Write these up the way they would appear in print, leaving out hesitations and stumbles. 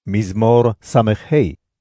מזמור ס"ה.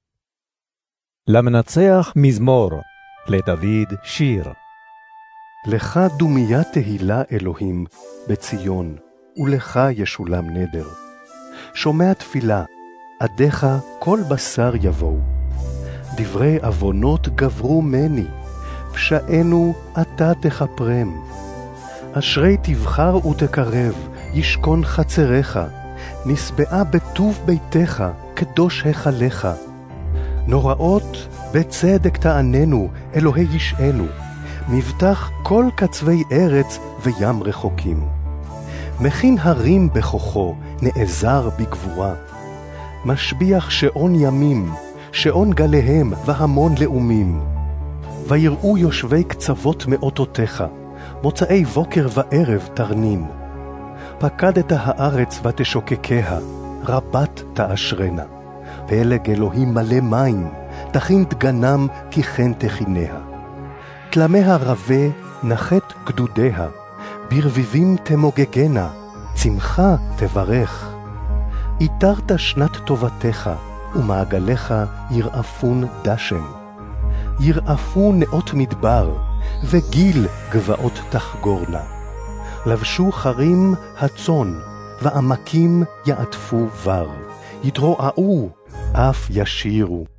למנצח מזמור, לדוד שיר. לך דומיה תהילה אלוהים בציון, ולך ישולם נדר. שומע תפילה, עדיך כל בשר יבואו. דברי אבונות גברו מני, פשענו אתה תכפרם. אשרי תבחר ותקרב, ישכון חצריך, נסבעה בטוב ביתך, קדוש היכלך. נוראות בצדק תעננו, אלוהי ישענו, מבטח כל קצווי ארץ וים רחוקים. מכין הרים בכוחו, נעזר בגבורה. משביח שעון ימים, שעון גליהם והמון לאומים. ויראו יושבי קצוות מאותותיך, מוצאי בוקר וערב תרנין. פקדת הארץ ותשוקקיה, רבת תאשרנה. פלג אלוהים מלא מים, תכין דגנם כי כן תכיניה. תלמיה רבה נחת גדודיה, ברביבים תמוגגנה, צמחה תברך. איתרת שנת טובתך, ומעגליך ירעפון דשן. ירעפו נאות מדבר, וגיל גבעות תחגורנה. לבשו חרים הצאן, ועמקים יעטפו בר. יתרועעו, אף ישירו.